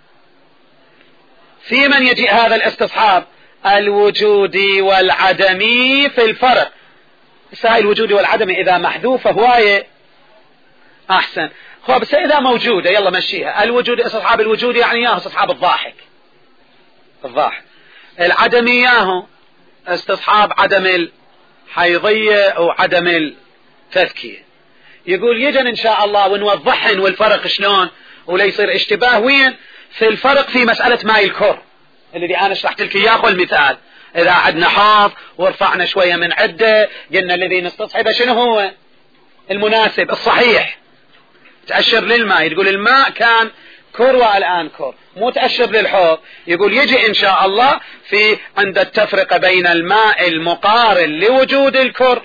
S1: في من يجيء هذا الاستصحاب الوجودي والعدمي في الفرق. سائل الوجودي والعدمي إذا محذوفة هواية أحسن، خب بس إذا موجودة يلا مشيها. الوجود استصحاب الوجودي يعني ياهو استصحاب الضاحك، الضاحك. العدمي ياهو استصحاب عدم الحيضية أو عدم تذكية. يقول يجن إن شاء الله ونوضحهن والفرق شلون ولا يصير اشتباه وين في الفرق في مسألة ماء الكر الذي أنا شرحت لك إياه المثال. إذا عدنا حاض ورفعنا شوية من عدة قلنا الذي نستصحبه شنو هو المناسب الصحيح تأشر للماء. تقول الماء كان كر والآن كر مو تأشر للحوض. يقول يجي إن شاء الله في عند التفرقة بين الماء المقارن لوجود الكر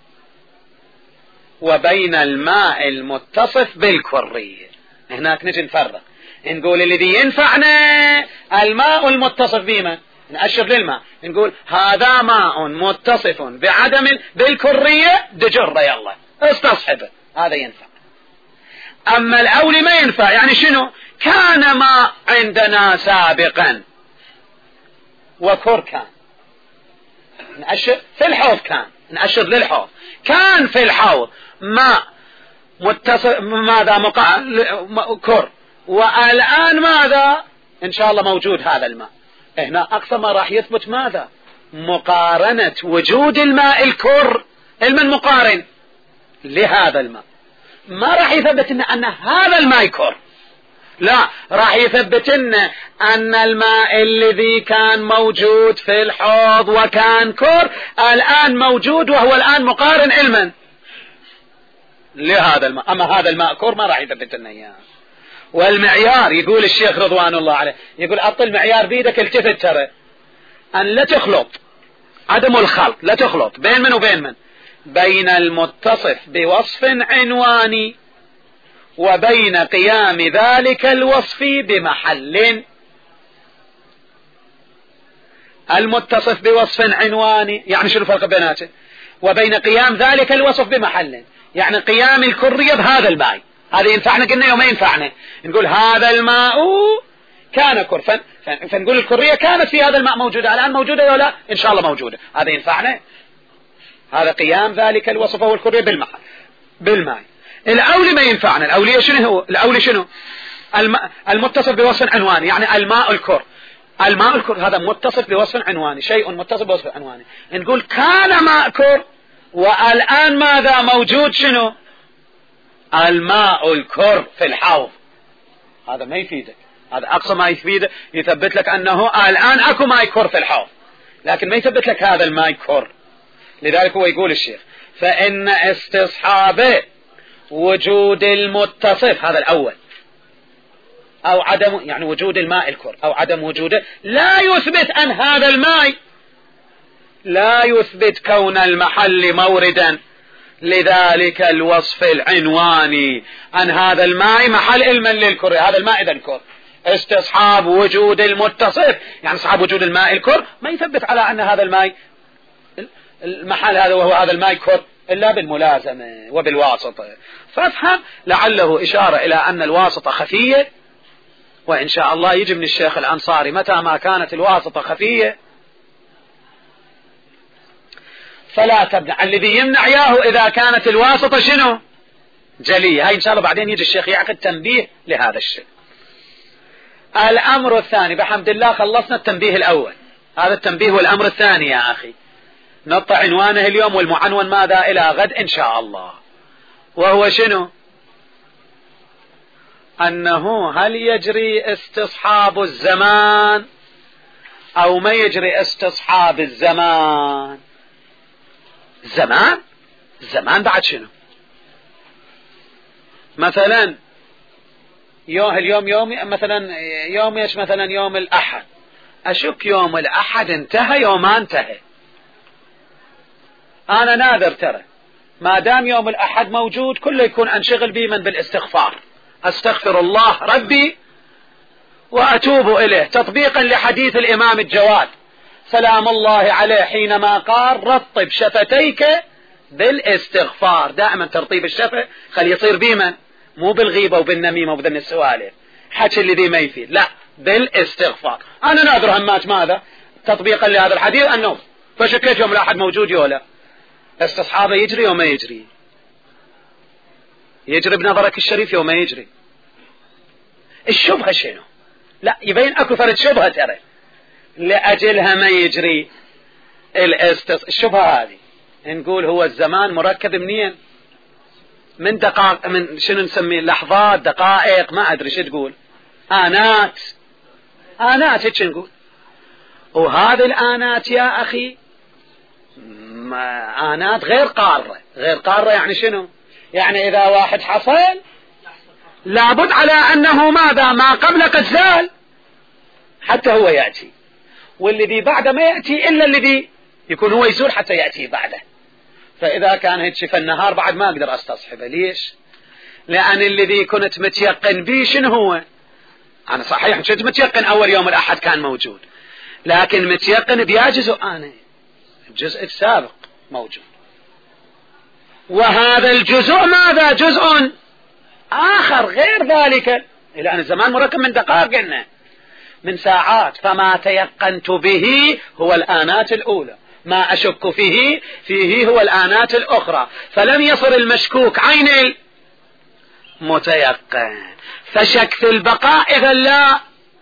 S1: وبين الماء المتصف بالكرية. هناك نجي نفرق نقول الذي ينفعنا الماء المتصف بما نأشر للماء نقول هذا ماء متصف بعدم بالكرية دجرة يلا استصحبه هذا ينفع. أما الأول ما ينفع. يعني شنو كان ماء عندنا سابقا وكر كان نأشر في الحوض كان نأشر للحوض كان في الحوض ماء متصف ماذا مقا... كر والآن ماذا إن شاء الله موجود هذا الماء. هنا أقصى ما راح يثبت ماذا مقارنة وجود الماء الكر المن مقارن لهذا الماء. ما راح يثبت إن, أن هذا الماء كر لا راح يثبت إن, أن الماء الذي كان موجود في الحوض وكان كر الآن موجود وهو الآن مقارن علما لهذا الماء. أما هذا الماء كر ما راح يثبت لنا إياه. والمعيار يقول الشيخ رضوان الله عليه يقول أط المعيار بيدك التفت ترى أن لا تخلط عدم الخلط لا تخلط بين من وبين من بين المتصف بوصف عنواني وبين قيام ذلك الوصف بمحل. المتصف بوصف عنواني يعني شنو الفرق بيناته وبين قيام ذلك الوصف بمحل يعني قيام الكرية بهذا الماء. هذا ينفعنا قلنا يوم ما ينفعنا نقول هذا الماء كان كر فنقول الكرية كانت في هذا الماء موجودة الآن موجودة ولا إن شاء الله موجودة. هذا ينفعنا. هذا قيام ذلك الوصف هو الكرية بالماء بالماء. الأولي ما ينفعنا. الأولي شنو هو الأولي شنو الماء المتصف بوصف عنواني يعني الماء الكر الماء الكر هذا متصف بوصف عنواني شيء متصف بوصف عنواني. نقول كان ماء كر والآن ماذا موجود شنو الماء الكر في الحوض. هذا ما يفيدك. هذا أقصى ما يفيد يثبت لك أنه الآن أكو ماء كر في الحوض لكن ما يثبت لك هذا الماء كر. لذلك هو يقول الشيخ فإن استصحاب وجود المتصف هذا الأول أو عدم يعني وجود الماء الكر أو عدم وجوده لا يثبت أن هذا الماء لا يثبت كون المحل موردا لذلك الوصف العنواني أن هذا الماء محل علما للكر. هذا الماء إذا كر. استصحاب وجود المتصف يعني استصحاب وجود الماء الكر ما يثبت على أن هذا الماء المحل هذا وهو هذا الماء كر إلا بالملازمة وبالواسطة. فافهم لعله إشارة إلى أن الواسطة خفية وإن شاء الله يجي من الشيخ الأنصاري متى ما كانت الواسطة خفية فلا تمنع. الذي يمنع ياه إذا كانت الواسطة شنو جلية. هاي إن شاء الله بعدين يجي الشيخ يعقد تنبيه لهذا الشيء. الأمر الثاني بحمد الله خلصنا التنبيه الأول. هذا التنبيه والأمر الثاني يا أخي نطع عنوانه اليوم والمعنون ماذا إلى غد إن شاء الله وهو شنو أنه هل يجري استصحاب الزمان أو ما يجري استصحاب الزمان. زمان الزمان بعد شنو مثلا يوم اليوم يومي مثلا يوم ايش مثلا يوم الأحد أشك يوم الأحد انتهى يوم ما انتهى. أنا ناذر ترى ما دام يوم الأحد موجود كله يكون أنشغل بي من بالاستغفار أستغفر الله ربي وأتوب إليه تطبيقا لحديث الإمام الجواد سلام الله عليه حينما قال رطب شفتيك بالاستغفار. دائما ترطيب الشفة خلي يصير بيمن مو بالغيبة وبالنميمة وبذن السوالف حكي الذي ما يفيد لا بالاستغفار. أنا ناظر همات ماذا تطبيقا لهذا الحديث النوم فشكيت يوم الأحد موجود يولا استصحابه يجري يوم ما يجري يجري بنظرك الشريف يوم ما يجري. الشبهة شنو لا يبين أكو فرد شبهة ترى لأجلها ما يجري الاستص الشبهة هذه نقول هو الزمان مركب منين من دقائق، من شنو نسميه، لحظات، دقائق، ما أدري شو تقول، آنات، آنات هيك نقول. وهذه الآنات يا أخي آنات غير قارة. غير قارة يعني شنو؟ يعني إذا واحد حصل لابد على أنه ماذا؟ ما قبل قد زال حتى هو يأتي، والذي بعده ما يأتي إلا الذي يكون هو يزول حتى يأتي بعده. فإذا كان هيك فالنهار بعد ما أقدر أستصحبه. ليش؟ لأن الذي كنت متيقن به شنو هو؟ أنا صحيح كنت متيقن أول يوم الأحد كان موجود، لكن متيقن بيا جزء أنا، الجزء السابق موجود، وهذا الجزء ماذا؟ جزء آخر غير ذلك، لأن الزمان مركب من دقائق قلنا، من ساعات. فما تيقنت به هو الآنات الأولى، ما أشك فيه فيه هو الآنات الأخرى. فلم يصل المشكوك عين المتيقن. فشك في البقاء إذا لا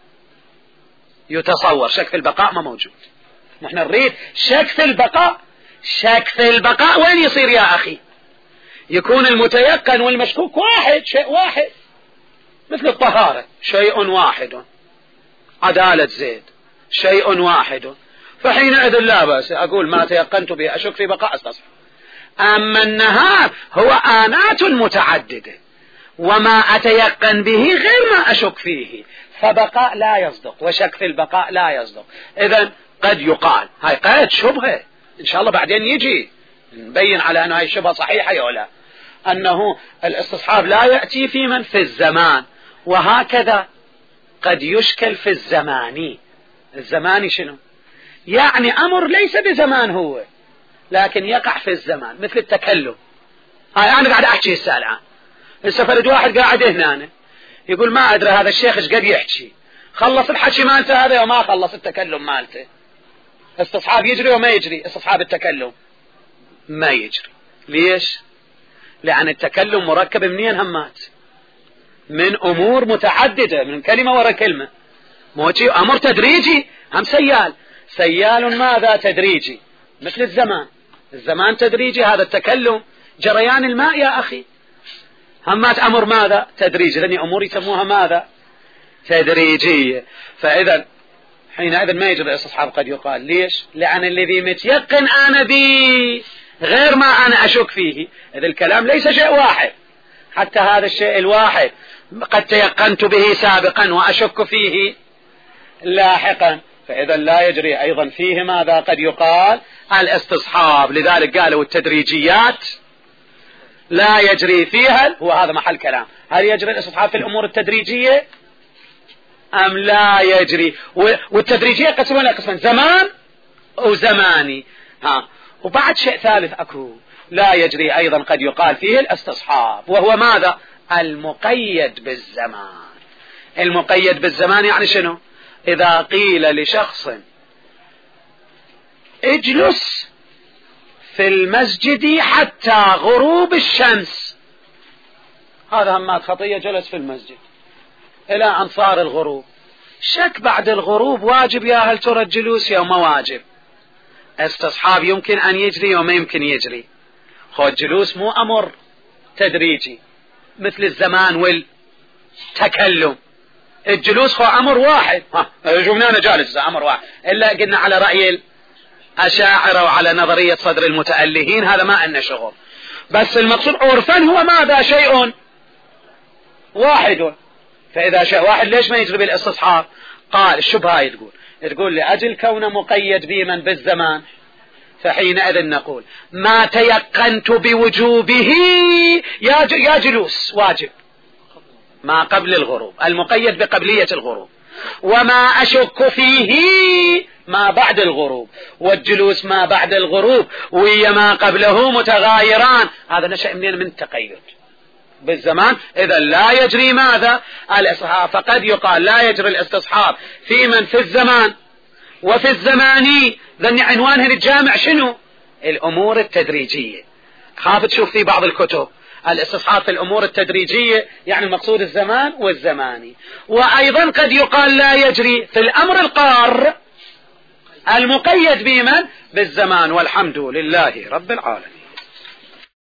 S1: يتصور، شك في البقاء ما موجود. نحن نريد شك في البقاء. شك في البقاء وين يصير يا أخي؟ يكون المتيقن والمشكوك واحد، شيء واحد، مثل الطهارة شيء واحد، عدالة زيد شيء واحد. فحينئذ لا بأس أقول ما تيقنت به أشك في بقاء استصحب. أما النهار هو آنات متعددة، وما أتيقن به غير ما أشك فيه، فبقاء لا يصدق وشك في البقاء لا يصدق. إذن قد يقال هاي قد شبهة، إن شاء الله بعدين يجي نبين على أن هاي الشبهة صحيحة أو لا، أنه الاستصحاب لا يأتي في من في الزمان، وهكذا قد يشكل في الزماني. الزماني شنو؟ يعني أمر ليس بزمان هو، لكن يقع في الزمان، مثل التكلم. هاي أنا قاعد أحكي هسه الآن، هسه فرد واحد قاعد هنا يقول ما أدري هذا الشيخ إيش قد يحكي، خلص الحكي مالته هذا وما خلص التكلم مالته. استصحاب يجري وما يجري؟ استصحاب التكلم ما يجري. ليش؟ لأن التكلم مركب منين همات؟ من أمور متعددة، من كلمة ورا كلمة، موجي أمر تدريجي. هم سيال، سيال ماذا؟ تدريجي، مثل الزمان، الزمان تدريجي. هذا التكلم جريان الماء يا أخي، همات أمر ماذا؟ تدريجي، لأن أمور يسموها ماذا؟ تدريجية. فإذا حينئذ ما يجب الاستصحاب قد يقال. ليش؟ لأن الذي متيقن أنا به غير ما أنا أشك فيه. إذا الكلام ليس شيء واحد، حتى هذا الشيء الواحد قد تيقنت به سابقا وأشك فيه لاحقا، فإذا لا يجري أيضا فيه ماذا؟ قد يقال الاستصحاب. لذلك قالوا التدريجيات لا يجري فيها، هو هذا محل كلام، هل يجري الاستصحاب في الأمور التدريجية أم لا يجري؟ والتدريجية قسمنا قسما، زمان وزماني. ها، وبعد شيء ثالث أكو لا يجري أيضا قد يقال فيه الاستصحاب، وهو ماذا؟ المقيد بالزمان. المقيد بالزمان يعني شنو؟ إذا قيل لشخص اجلس في المسجد حتى غروب الشمس، هذا همات خطية، جلس في المسجد إلى أن صار الغروب، شك بعد الغروب واجب يا هل ترى الجلوس يا ما واجب؟ استصحاب يمكن أن يجري وما يمكن يجري. خو الجلوس مو أمر تدريجي مثل الزمان والتكلم، الجلوس هو أمر واحد. ها جمنا جالس أمر واحد، إلا قلنا على رأي الأشاعرة وعلى نظرية صدر المتألهين هذا ما أنه شغل، بس المقصود عرفا هو ماذا؟ شيء واحد. فإذا شيء واحد ليش ما يجري بالاستصحاب؟ قال الشبهة تقول تقول لأجل كونه مقيد بمن بالزمان، فحينئذ نقول ما تيقنت بوجوبه يا يا جلوس واجب ما قبل الغروب، المقيد بقبلية الغروب، وما أشك فيه ما بعد الغروب، والجلوس ما بعد الغروب ويا ما قبله متغايران. هذا نشأ منين؟ من التقيد بالزمان. إذا لا يجري ماذا؟ الاستصحاب. فقد يقال لا يجري الاستصحاب في من في الزمان وفي الزماني. ذن عنوانها الجامع شنو؟ الأمور التدريجية. خاف تشوف في بعض الكتب الاستصحاب في الأمور التدريجية، يعني المقصود الزمان والزماني. وأيضا قد يقال لا يجري في الأمر القار المقيد بمن؟ بالزمان. والحمد لله رب العالمين.